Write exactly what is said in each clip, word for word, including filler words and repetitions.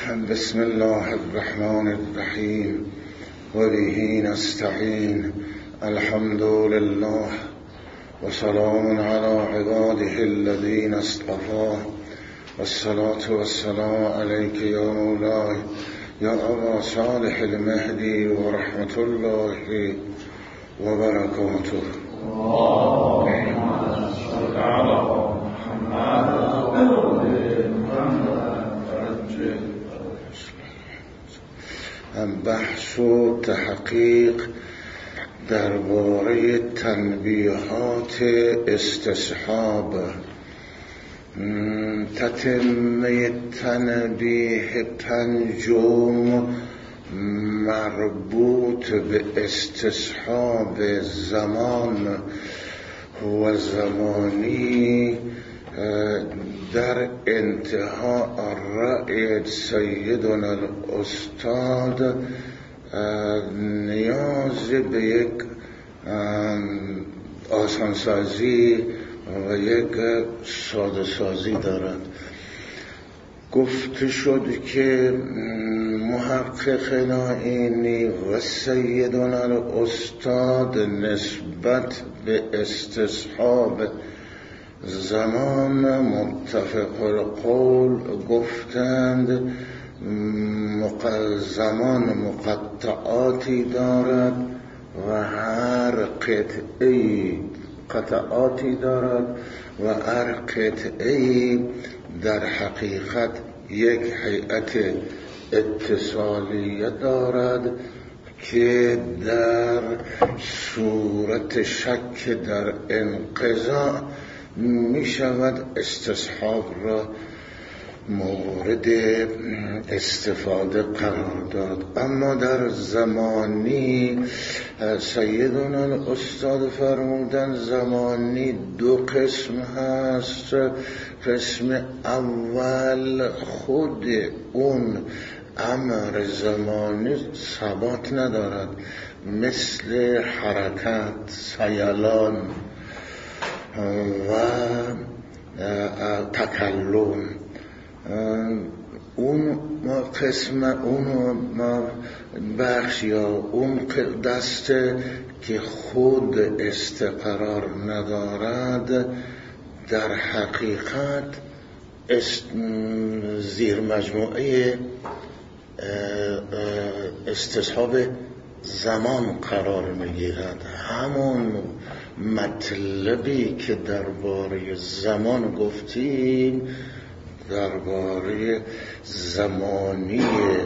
بسم الله الرحمن الرحیم و به نستعین. الحمد لله و سلام علی عباده الذین اصطفى والصلاة والسلام علیک یا مولاي یا ابا صالح المهدی و رحمت الله و برکاته. بحث و تحقیق درباره تنبیهات استصحاب، تتمه تنبیه پنجم مربوط به استصحاب زمان و زمانی در انتها رأی سیدنا الاستاد نیاز به یک آسانسازی و یک ساده سازی دارد. گفته شد که محقق نائینی و سیدنا الاستاد نسبت به استصحاب زمان متفق القول گفتند زمان مقطعاتی دارد و هر قطعی قطعاتی دارد و هر قطعی در حقیقت یک هیئت اتصالیه دارد که در صورت شک در انقضاء می شود استصحاب را مورد استفاده قرار داد. اما در زمانی سیدنا الاستاد فرمودن زمانی دو قسم هست. قسم اول خود اون امر زمانی ثبات ندارد، مثل حرکت، سیلان و تکلم. اون قسم اون بخش یا اون دست که خود استقرار ندارد در حقیقت زیر مجموعه استصحاب زمان قرار میگیرد. همون مطلبی که درباره زمان گفتیم درباره زمانی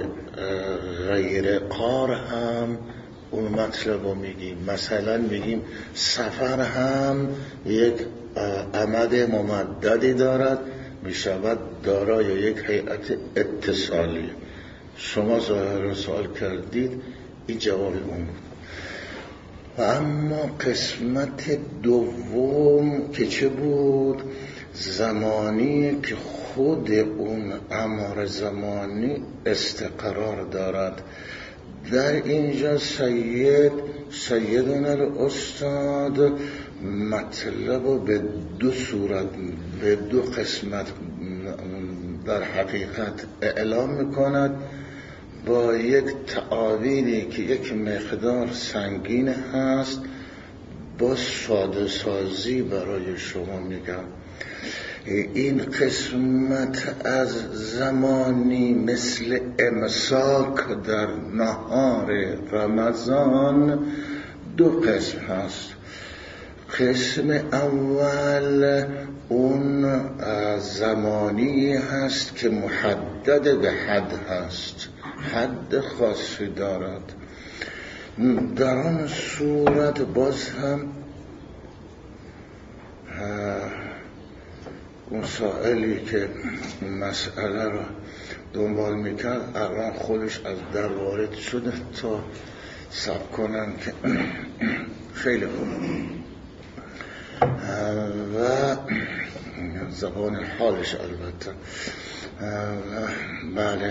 غیر قار هم اون مطلب رو میگیم. مثلا میگیم سفر هم یک عمد ممددی دارد، میشود دارای یک هیئت اتصالی. شما ظاهر سوال کردید، این جواب اون بود. و اما قسمت دوم که چه بود؟ زمانی که خود اون امر زمانی استقرار دارد. در اینجا سید سیدنا الاستاد مطلب رو به دو صورت به دو قسمت در حقیقت اعلام میکند، با یک تعابیری که یک مقدار سنگین هست با ساده سازی برای شما میگم. این قسمت از زمانی مثل امساک در نهار رمضان دو قسم هست. قسم اول اون زمانی هست که محدد به حد هست، حد خاصی دارد. در آن صورت باز هم اون سائلی که مسئله را دنبال میکرد الان خودش از در وارد شده تا سب کنن که خیلی خوب و زبان حالش البته. بله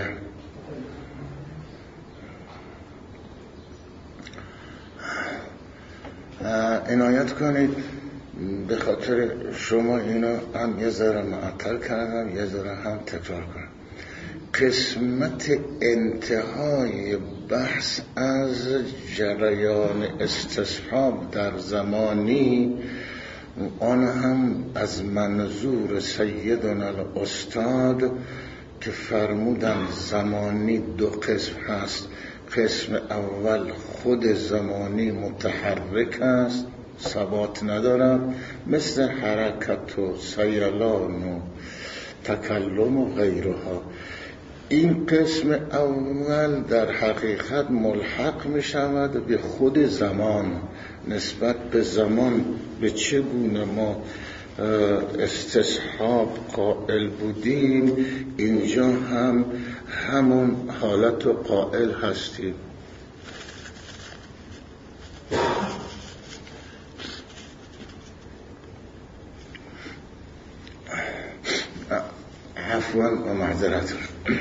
عنایت کنید، به خاطر شما اینا هم یه ذره معطل کردم، یه ذره هم تکرار کنم. قسمت انتهای بحث از جریان استصحاب در زمانی، آن هم از منظور سیدنا الاستاد که فرمودن زمانی دو قسم هست. قسم اول خود زمانی متحرک است، ثبات ندارد، مثل حرکت و سیلان و تکلم و غیرها. این قسم اول در حقیقت ملحق می شود به خود زمان. نسبت به زمان به چگونه ما استصحاب قائل بودیم، اینجا هم همون حالت رو قائل هستیم. عفوا و معذرت.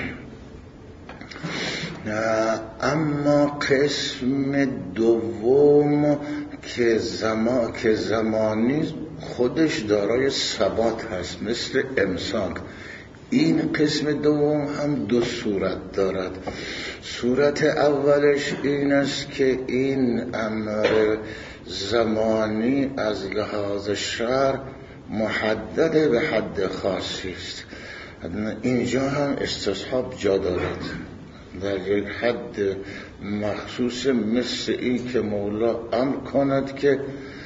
اما قسم دوم که زمان که زمانی خودش دارای ثبات هست مثل امساک، این قسم دوم هم دو صورت دارد. صورت اولش این است که این امر زمانی از لحاظ شرع محدد به حد خاصی است. اینجا هم استصحاب جا دارد در یک حد مخصوص، مثل این که مولا امر کند که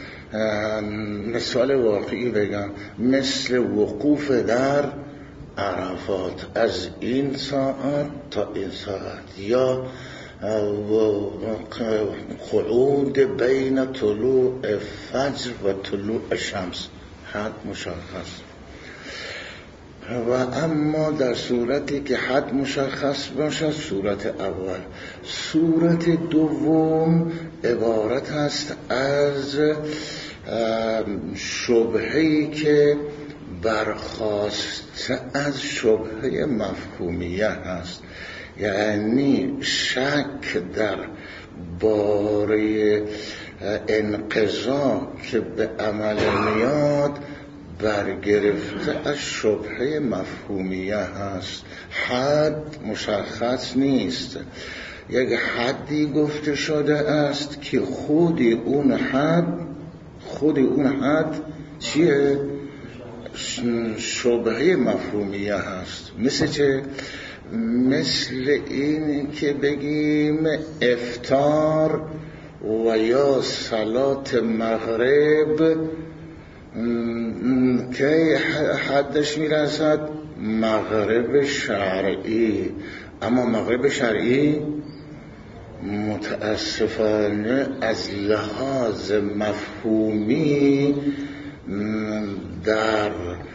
مثال واقعی بگم، مثل وقوف در عرفات از این ساعت تا این ساعت، یا قعود بین طلوع فجر و طلوع شمس، حد مشخص. و اما در صورتی که حد مشخص باشد صورت اول. صورت دوم عبارت است از شبهه‌ای که برخاسته از شبهه مفهومیه هست، یعنی شک در باره انقضا که به عمل میاد برگرفته از شبهه مفهومیه هست. حد مشخص نیست، یک حدی گفته شده است که خود اون حد خود اون حد چیه؟ شبهه مفهومیه هست. مثل چه؟ مثل این که بگیم افطار و یا صلات مغرب که حدش میرسد مغرب شرعی، اما مغرب شرعی متاسفانه از لحاظ مفهومی در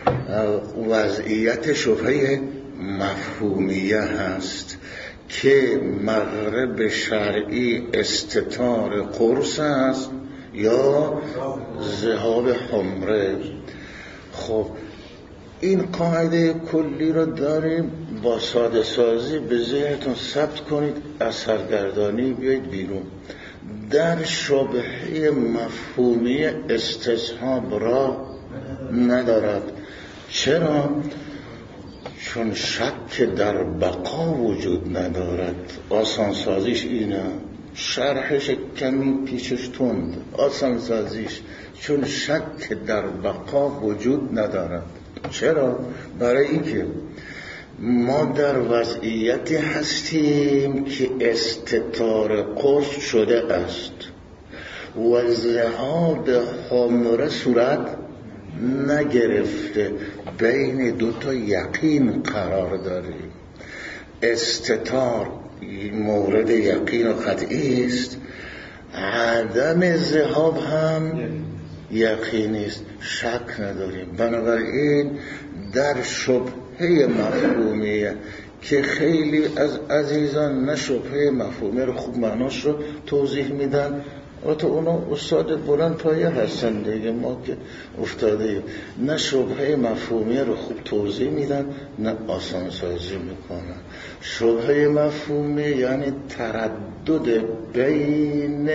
وضعیت شبهه مفهومیه هست که مغرب شرعی استتار قرص است یا ذهاب حمره. خب این قاعده کلی رو داریم، با ساده سازی به ذهنتون ثبت کنید، از سرگردانی بیایید بیرون. در شبهه مفهومی استصحاب را ندارد. چرا؟ چون شک در بقا وجود ندارد. آسان سازیش اینه، شرحش کمی پیچش تند. آسان سازیش چون شک در بقا وجود ندارد. چرا؟ برای اینکه ما در وضعیتی هستیم که استتار قرص شده است و ذهاب حمره صورت نگرفته، بین دو تا یقین قرار داریم. استتار مورد یقین و قطعی است، عدم ذهاب هم یقینی است، شک نداریم. بنابراین در شبهه مفهومیه که خیلی از عزیزان نه شبهه مفهومیه رو خوب معناش رو توضیح میدن، و تو اونا استاد بلند پایه هستن دیگه، ما که افتاده ایم. نه شبهه مفهومیه رو خوب توضیح میدن، نه آسان سازی میکنن. شبهه مفهومیه یعنی تردد بین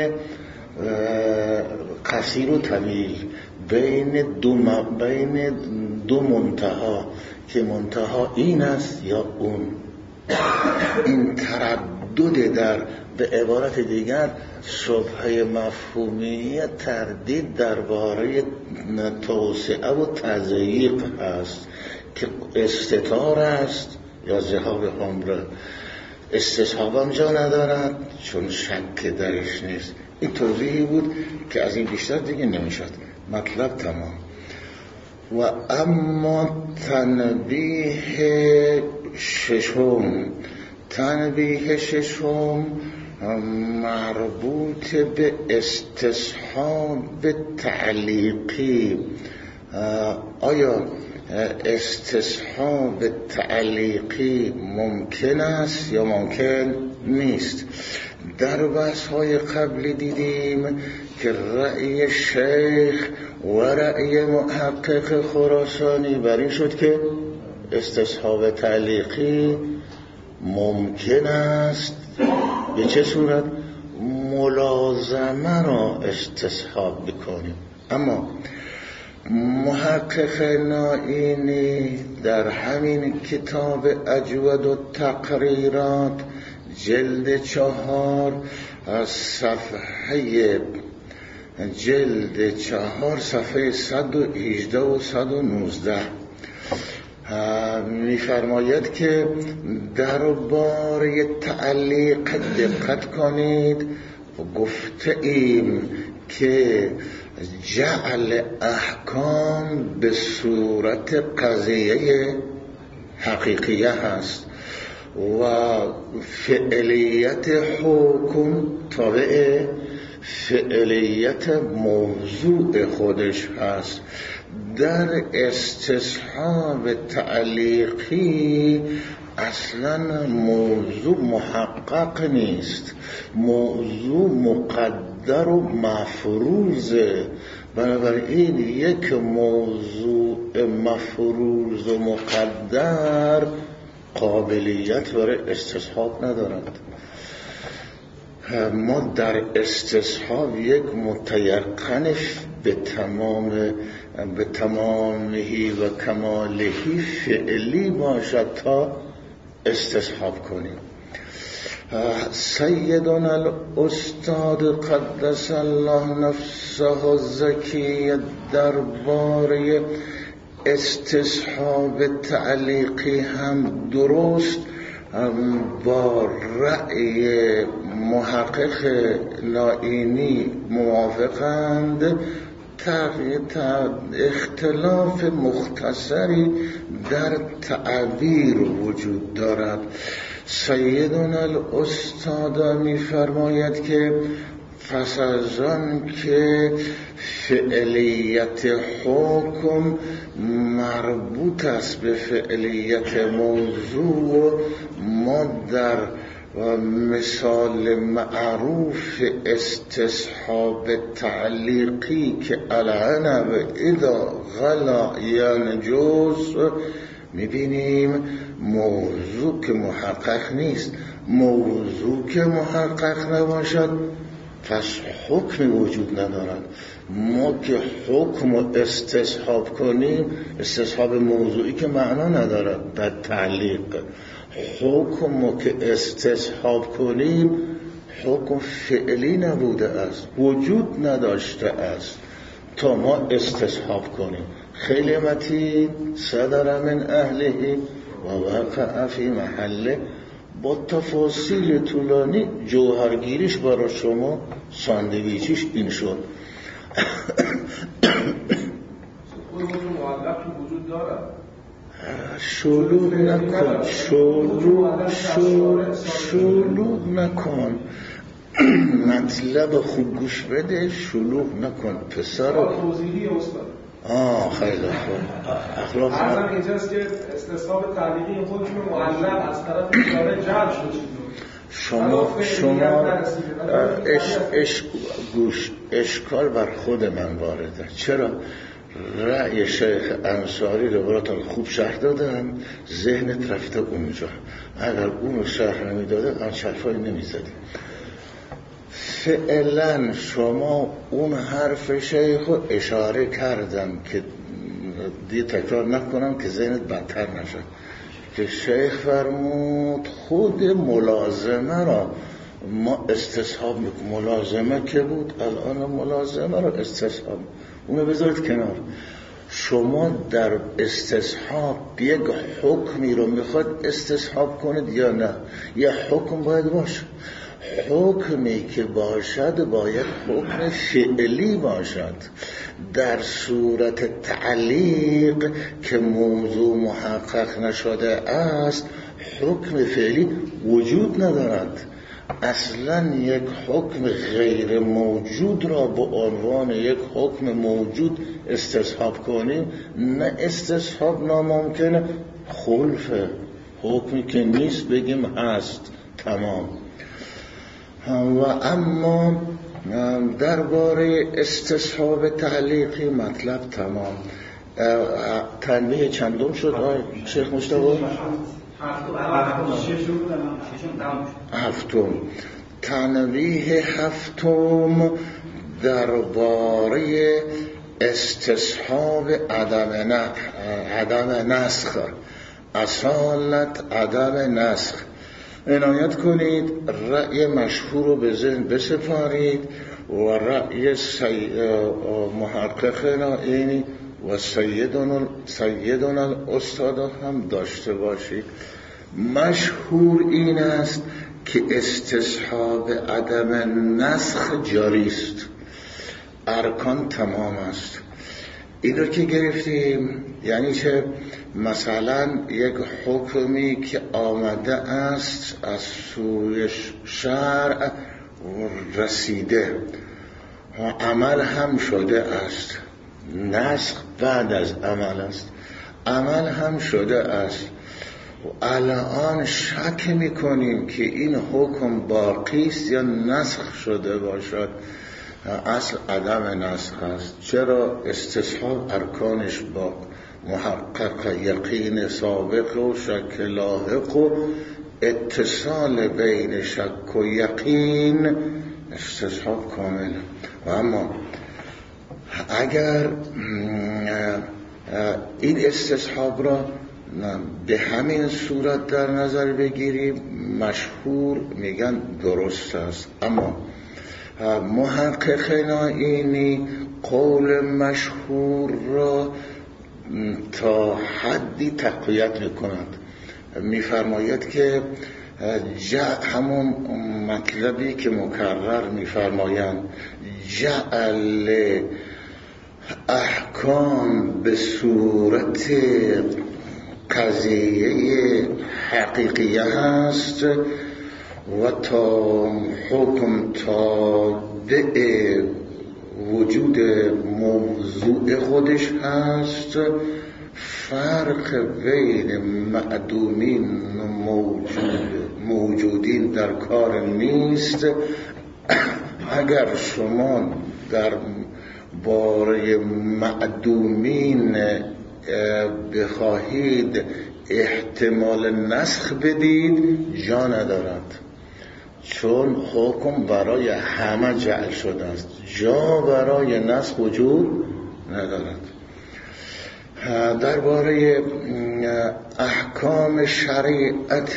قصیر و طویل، بین دو بین دو منتها، که منتها این است یا اون. تردد در، به عبارت دیگر شبهه مفهومی تردید درباره توسعه و تضییق هست که استتار است یا ذهاب عمر. استصحاب هم جا ندارد چون شک درش نیست. این توضیحی بود که از این بیشتر دیگه نمیشد، مطلب تمام. و اما تنبیه ششم، تنبیه ششم مربوط به استصحاب تعلیقی. آیا استصحاب تعلیقی ممکن است یا ممکن نیست؟ در بحث های قبلی دیدیم که رأی شیخ و رأی محقق خراسانی بر این شد که استصحاب تعلیقی ممکن است. به چه صورت؟ ملازمه را استصحاب بکنیم. اما محقق نائینی در همین کتاب اجود و تقریرات جلد چهار صفحه جلد چهار صفحه صد و هجده و صد و نوزده می‌فرماید که درباره تعلیق دقت کنید. گفته ایم که جعل احکام به صورت قضیه حقیقیه هست و فعلیت حکم تابع فعلیت موضوع خودش هست. در استصحاب تعلیقی اصلا موضوع محقق نیست، موضوع مقدر و مفروضه. بنابراین یک موضوع مفروض و مقدر قابلیت برای استصحاب ندارد. ما در استصحاب یک متیقن به تمام به تمامهی و کمالهی فعلی باشد تا استصحاب کنیم. سیدنا الاستاد قدس الله نفسه الزکی درباره استصحاب تعلیقی هم درست با رأی محقق نائینی موافقند. اختلاف مختصری در تعبیر وجود دارد. سیدنا الاستاد می فرماید که پس از آن که فعلیت حکم مربوط است به فعلیت موضوع، ما در مثال معروف استصحاب تعلیقی که العنب اذا غلا ینجوز میبینیم موضوع که محقق نیست. موضوع که محقق نباشد پس حکم وجود ندارد. ما که حکم رو استصحاب کنیم، استصحاب موضوعی که معنا ندارد در تعلیق. حکم رو که استصحاب کنیم حکم فعلی نبوده است، وجود نداشته است تا ما استصحاب کنیم. خیلی متین صدر من اهله و وقع فی محله، با تفاصیل طولانی جوهرگیریش برای شما ساندویچیش این شد. شلوغ نکن شلوغ شلوغ نکن مطلب خوب گوش بده، شلوغ نکن پسر. آه خیلی خوب. اخلاق اصلا اینجاست که استصحاب تعلیقی حکم معلق از طرف اشاره جلب شد. شما شما اش اش گوش اشکال بر خود من وارده. چرا؟ رأی شیخ انصاری رو براتون خوب شرح دادم، ذهنت رفته اونجا. اگر اونو شرح نمیداده آن شرفایی نمیزدی. فعلا شما اون حرف شیخ رو اشاره کردم که دی تکرار نکنم که ذهنت بدتر نشد. که شیخ فرمود خود ملازمه را ما استصحاب میکنیم. ملازمه که بود، الان ملازمه را استصحاب، اونو بذارید کنار. شما در استصحاب یک حکمی رو میخواد استصحاب کنید یا نه؟ یه حکم باید باشه. حکمی که باشد باید حکم فعلی باشد. در صورت تعلیق که موضوع محقق نشده است حکم فعلی وجود ندارد. اصلا یک حکم غیر موجود را به عنوان یک حکم موجود استصحاب کنیم، نه استصحاب ناممکنه، خلفه. حکمی که نیست بگیم هست، تمام. و اما درباره استصحاب تعلیقی مطلب تمام. تنبیه چندم شد آی شیخ مصطفی؟ هفتم. تنبیه هفتم درباره استصحاب عدم عدم نسخ، اصالت عدم نسخ. عنایت کنید، رأی مشهور رو به ذهن بسپارید و رأی سی... محققنا اینی و سیدنا سیدنا الاستاد هم داشته باشید. مشهور این است که استصحاب عدم نسخ جاری است، ارکان تمام است. این رو که گرفتیم یعنی که مثلا یک حکمی که آمده است از سوی شرع رسیده و عمل هم شده است، نسخ بعد از عمل است، عمل هم شده است و الان شک میکنیم که این حکم باقی است یا نسخ شده باشد. اصل عدم نسخ است. چرا؟ استصحاب ارکانش با محقق، یقین سابق و شک لاحق و اتصال بین شک و یقین، استصحاب کامل. و اما اگر این استصحاب را به همین صورت در نظر بگیریم مشهور میگن درست است، اما محققین اینی قول مشهور را تا حدی تقویت میکنند. میفرماید که جع همون مطلبی که مکرر میفرمایند، جعل احکام به صورت قضیه حقیقیه هست و تا حکم تابع وجود موضوع خودش هست. فرق بین معدومین و موجود موجودین در کار نیست. اگر شما در باره معدومین بخواهید احتمال نسخ بدید جا ندارد، چون حکم برای همه جعل شده است، جا برای نسخ وجود ندارد. درباره احکام شریعت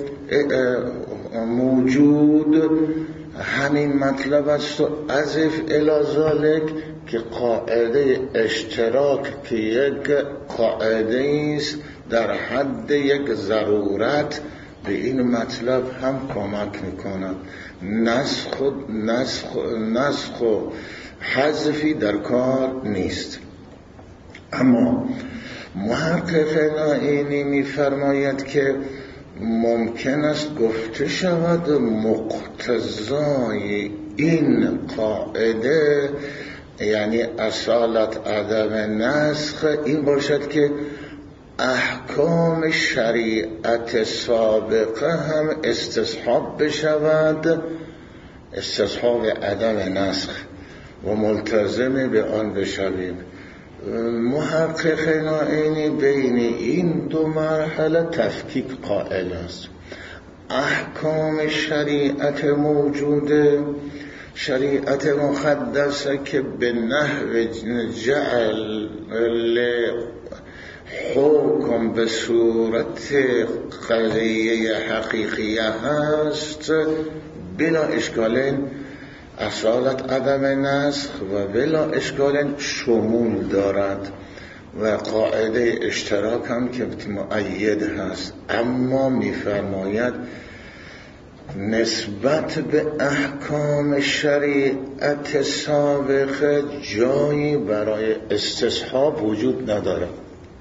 موجود همین مطلب است و اضف الی ذلک که قاعده اشتراک که یک قاعده است در حد یک ضرورت به این مطلب هم کمک میکنند. نسخ و نسخ نسخ و حذفی در کار نیست. اما محقق اینی میفرماید که ممکن است گفته شود مقتضای این قاعده یعنی اصالت عدم نسخ این باشد که احکام شریعت سابقه هم استصحاب بشود، استصحاب عدم نسخ و ملتزم به آن بشویم. محقق نائینی بین این دو مرحله تفکیک قائل است. احکام شریعت موجوده، شریعت مقدسه که به نحو جعل حکم به صورت قضیه حقیقیه هست، بلا اشکال اصالت عدم نسخ و بلا اشکال شمول دارد و قاعده اشتراک هم که مؤید هست. اما میفرماید نسبت به احکام شریعت سابقه جایی برای استصحاب وجود ندارد،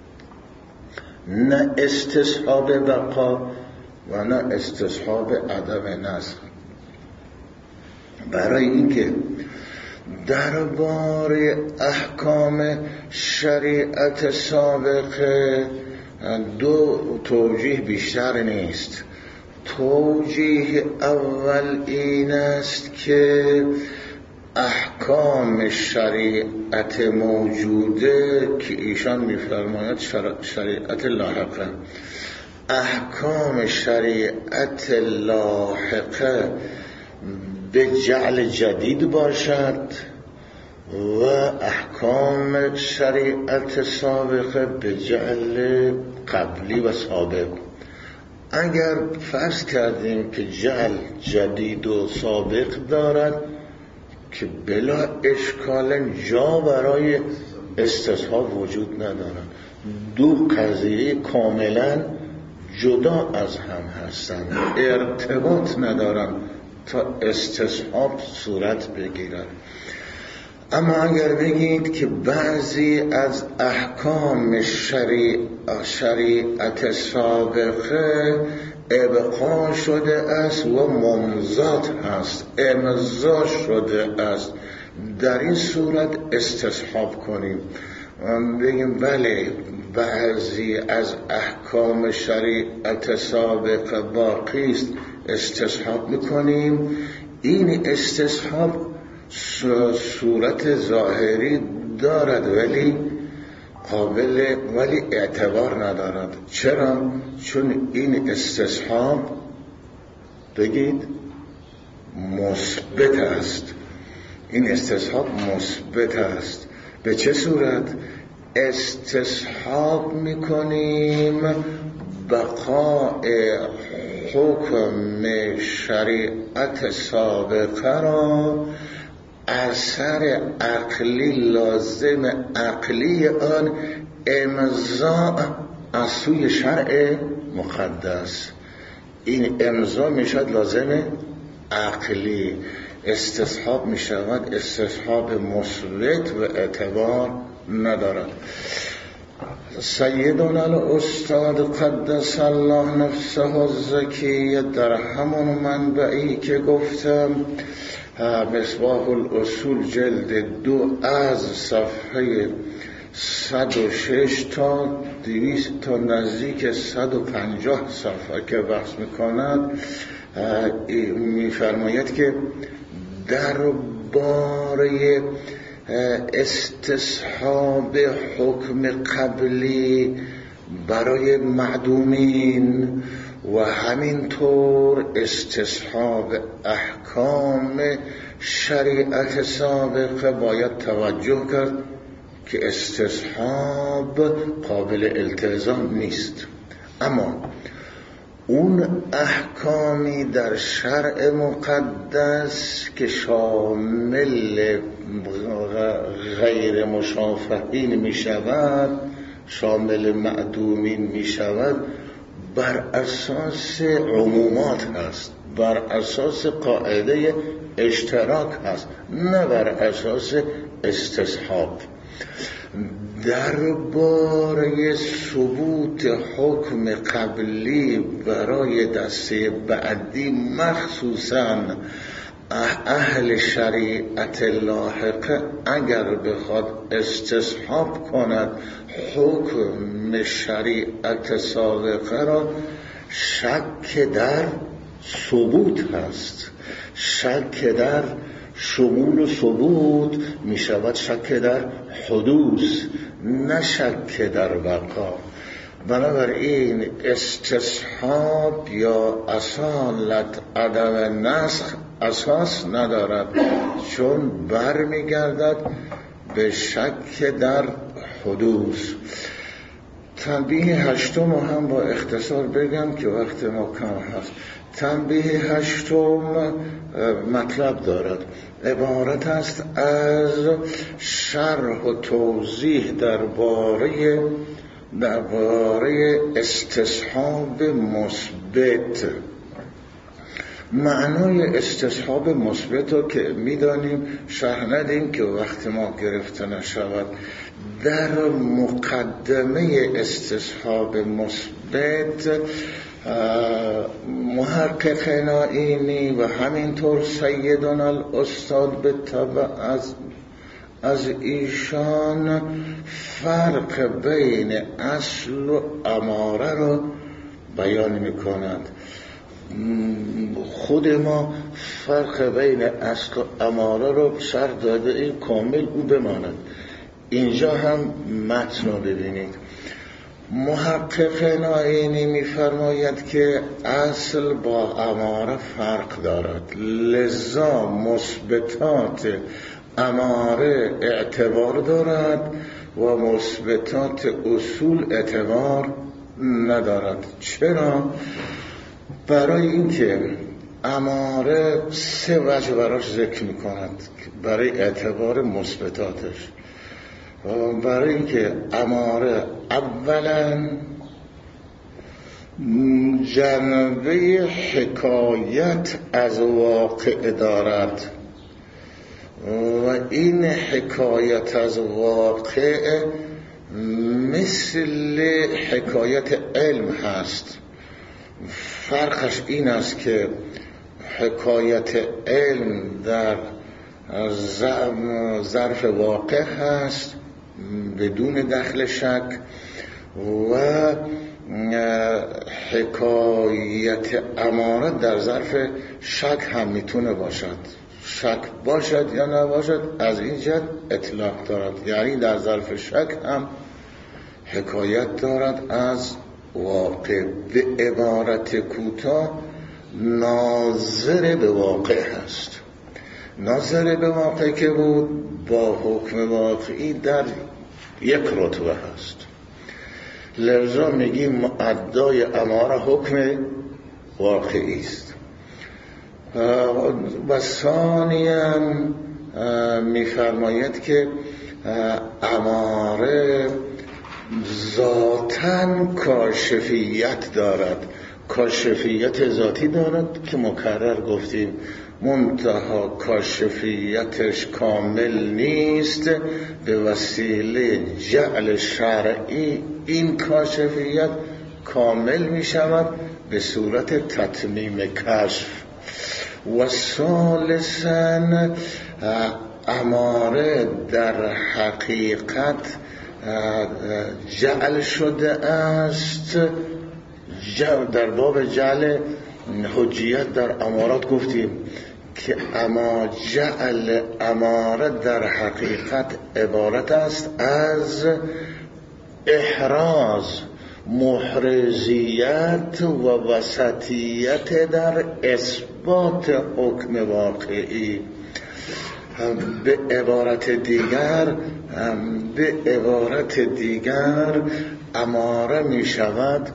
نه استصحاب بقا و نه استصحاب عدم نسخ. برای اینکه درباره احکام شریعت سابقه دو توجیه بیشتر نیست. توجیه اول این است که احکام شریعت موجوده که ایشان میفرماید شریعت لاحقه، احکام شریعت لاحقه به جعل جدید باشد و احکام شریعت سابقه به جعل قبلی و سابق. اگر فرض کردیم که جعل جدید و سابق دارد که بلا اشکال جا برای استصحاب وجود ندارد، دو قضیه کاملا جدا از هم هستند، ارتباط ندارند تا استصحاب صورت بگیرد. اما اگر بگید که بعضی از احکام شریعت سابقه ابقا شده است و ممضات هست، امضا شده است، در این صورت استصحاب کنیم، بگیم بله بعضی از احکام شریعت سابقه باقی است، استصحاب میکنیم. این استصحاب صورت ظاهری دارد ولی قابل ولی اعتبار ندارد. چرا؟ چون این استصحاب بگید مثبت است، این استصحاب مثبت است. به چه صورت؟ استصحاب میکنیم بقاء حکم شریعت سابقه را اثر عقلی لازم عقلی آن امضا از سوی شرع مقدس. این امضا میشد لازم عقلی، استصحاب میشود استصحاب مثبت و اعتبار ندارد. سیدنا الاستاد قدس الله نفسه الزکی در همون منبعی که گفتم مصباح الاصول جلد دو از صفحه صد و شش تا دویست تا نزدیک صد و پنجاه صفحه که بحث میکند میفرماید که درباره استصحاب حکم قبلی برای معدومین و همینطور استصحاب احکام شریعت سابقه باید توجه کرد که استصحاب قابل التزام نیست. اما اون احکامی در شرع مقدس که شامل غیر مشافهین می شود، شامل معدومین می شود، بر اساس عمومات هست، بر اساس قاعده اشتراک هست، نه بر اساس استصحاب. درباره ثبوت حکم قبلی برای دسته بعدی مخصوصاً اهل شریعت لاحقه اگر بخواد استصحاب کند حکم شریعت سابقه را، شک در ثبوت هست، شک در شمول و ثبوت می شود شک در حدوث، نه شک در بقا. بنابراین استصحاب یا اصالت عدم نسخ اساس ندارد، چون برمیگردد به شک در حدوث. تنبیه هشتم هم با اختصار بگم که وقت ما کم هست. تنبیه هشتم مطلب دارد، عبارت است از شرح و توضیح درباره درباره استصحاب مثبت. معنای استصحاب مثبت رو که میدانیم، شرح ندیم که وقت ما گرفته نشود. در مقدمه استصحاب مثبت محقق نائینی و همینطور سیدنا الاستاد به طبع از از ایشان فرق بین اصل و اماره را بیان میکنند. خود ما فرق بین اصل و اماره را سر داده این کامل او بماند. اینجا هم متن رو ببینید. محقق نائینی می‌فرماید که اصل با اماره فرق دارد، لذا مثبتات اماره اعتبار دارد و مثبتات اصول اعتبار ندارد. چرا؟ برای اینکه اماره سه وجه براش ذکر می‌کند برای اعتبار مثبتاتش. برای اینکه اماره اولا جنبه حکایت از واقع دارد و این حکایت از واقع مثل حکایت علم هست. فرقش این است که حکایت علم در ظرف واقع هست بدون دخل شک و حکایت اماره در ظرف شک هم میتونه باشد. شک باشد یا نباشد از این جهت اطلاق دارد، یعنی در ظرف شک هم حکایت دارد از واقع. به عبارت کوتاه ناظر به واقع هست. ناظر به واقع که بود با حکم واقعی در یک رتبه هست. لذا میگیم مؤدای اماره حکم واقعی است. و ثانیاً میفرماید که اماره ذاتاً کاشفیت دارد، کاشفیت ذاتی دارد که مکرر گفتیم، منتها کاشفیتش کامل نیست. به وسیله جعل شرعی این کاشفیت کامل می شود به صورت تتمیم کشف. و ثالثاً اماره در حقیقت جعل شده است. در باب جعل حجیت در امارات گفتیم که اما جعل اماره در حقیقت عبارت است از احراز محرزیت و وسطیت در اثبات حکم واقعی. به عبارت دیگر به عبارت دیگر اماره می شود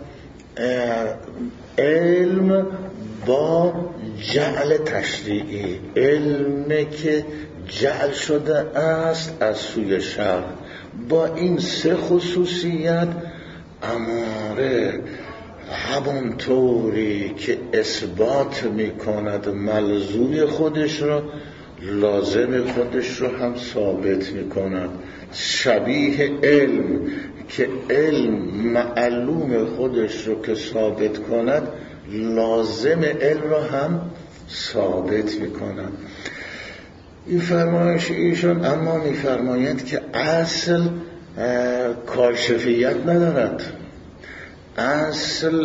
علم با جعل تشریعی، علمی که جعل شده است از سوی شرع. با این سه خصوصیت اماره همون طوری که اثبات می کند ملزوم خودش را، لازم خودش رو هم ثابت می کند. شبیه علم که علم معلوم خودش رو که ثابت کند، لازم علم رو هم ثابت می کند. این فرمایش ایشون اما می فرماید که اصل کاشفیت ندارد، اصل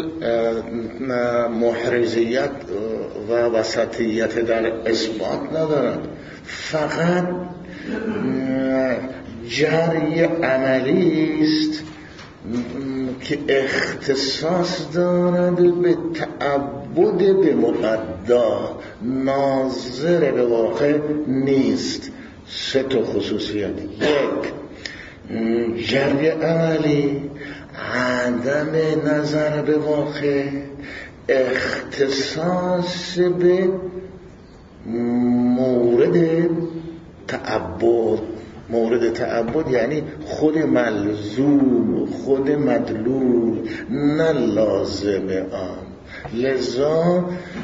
محرزیت و وسطیت در اثبات ندارد، فقط جری عملی است که اختصاص دارد به تعبد به مؤدا، ناظر به واقع نیست. سه تا خصوصیت: یک، جری عملی عدم نظر به واقع، اختصاص به مورد تعبد. مورد تعبد یعنی خود ملزوم، خود مدلول، نه لازم آن. لذا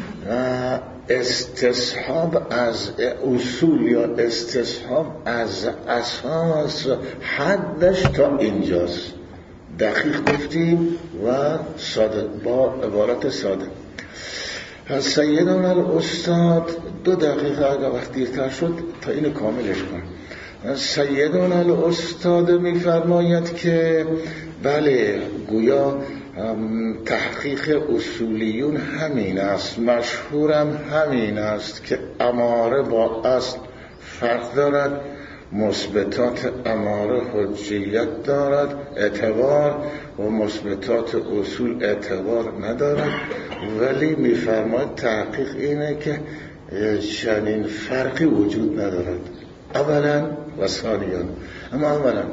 استصحاب از اصول یا استصحاب از اساس حدش تا اینجاست. دقیق گفتیم و ساده، با عبارت ساده. سیدان الاستاد دو دقیقه اگر وقت دیرتر شد تا اینو کاملش کنم. سیدان الاستاد میفرماید که بله گویا تحقیق اصولیون همین است، مشهورم همین است که اماره با اصل فرق دارد، مثبتات اماره حجیت دارد اعتبار و مثبتات اصول اعتبار ندارد. ولی میفرماید تحقیق اینه که چنین فرقی وجود ندارد اولا و ثانیاً. اما اولا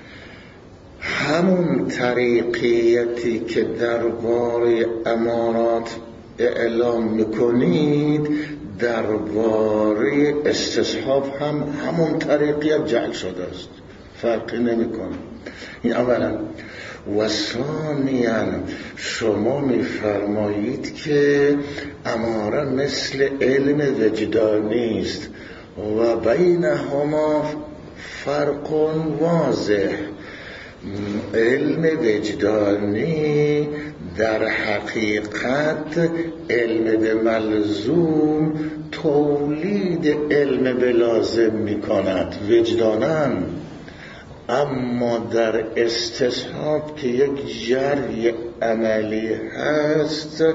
همون طریقیتی که درباره امارات اعلام میکنید درباره استصحاب هم همون طریقیت جعل شده است، فرقی نمیکنه. این اولا. و ثانیاً شما میفرمایید که اماره مثل علم وجدانی است و بینهما فرق واضح. علم وجدانی در حقیقت علم به ملزوم تولید علم به لازم می کند وجداناً، اما در استصحاب که یک جری عملی هست،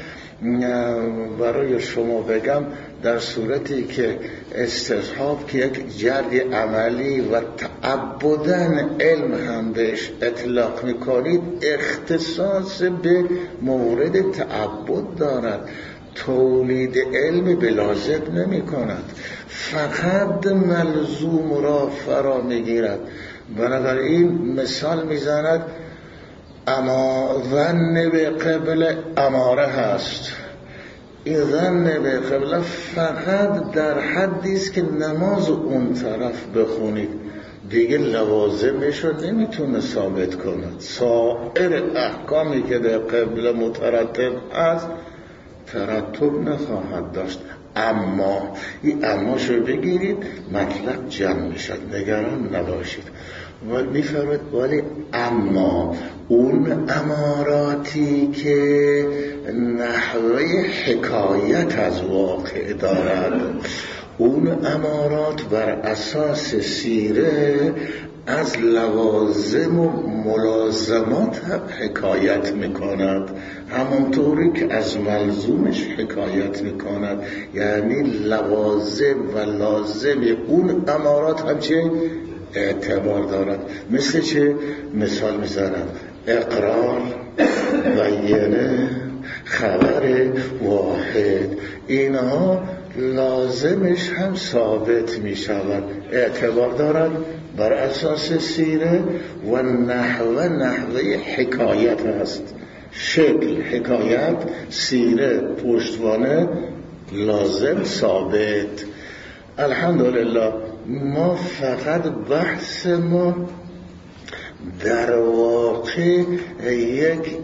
برای شما بگم در صورتی که استصحاب که یک جری عملی و تعبدن علم هم بهش اطلاق میکنید اختصاص به مورد تعبد دارد، تولید علم به لازم نمی کند، فقط ملزوم را فرا میگیرد. بنابراین مثال میزند اما ظن به قبل اماره هست. این ظن به قبل فقط در حدی است که نماز اون طرف بخونید، دیگه لوازمش رو نمیتونه ثابت کند. سایر احکامی که در قبل مترتب است ترتب نخواهد داشت. اما این اماش رو بگیرید مطلب جمع میشد، نگران نباشید. و میفرماید ولی اما اون اماراتی که نحوه حکایت از واقع دارد، اون امارات بر اساس سیره از لوازم و ملازمات هم حکایت میکند، همونطوری که از ملزومش حکایت میکند. یعنی لوازم و لازم اون امارات هم چه اعتبار دارد. مثل چه؟ مثال میزنم اقرار، بیانه، خبر واحد، اینها لازمش هم ثابت می شود، اعتبار دارد بر اساس سیره. و نحوه نحوه حکایت هست، شکل حکایت، سیره پشتوانه، لازم ثابت. الحمدلله ما فقط بحث ما در واقع یک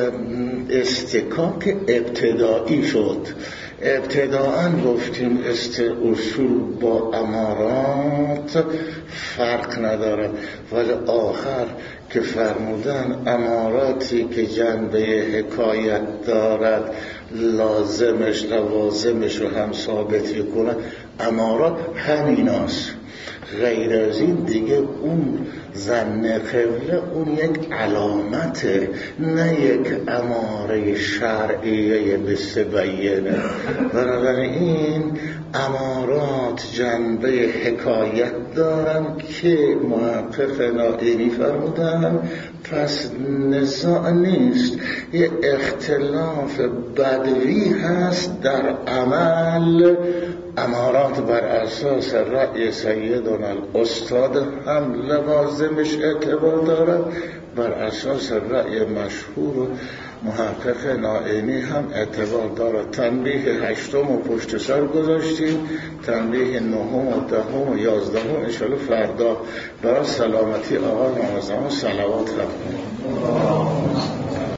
استکاک ابتدایی شد. ابتداءً گفتیم اصول با امارات فرق ندارد، ولی آخر که فرمودن اماراتی که جنبه حکایت دارد لازمش لوازمش رو هم ثابت کنه، امارات همین است. غیر از این دیگه اون ظن قبله اون یک علامته، نه یک اماره شرعیه بسبینه. بنابراین امارات جنبه حکایت دارن که محقق نائینی فرمودن دارن، پس نزاع نیست، یه اختلاف بدوی هست در عمل. امارات بر اساس رأی سیدنا الاستاد هم لوازمش اعتبار دارد، بر اساس رأی مشهور و محقق نائینی هم اعتبار دارد. تنبیه هشتم و پشت سر گذاشتیم، تنبیه نهم و دهم و یازدهم انشاءالله فردا برای سلامتی آقای معظم صلوات خواهیم.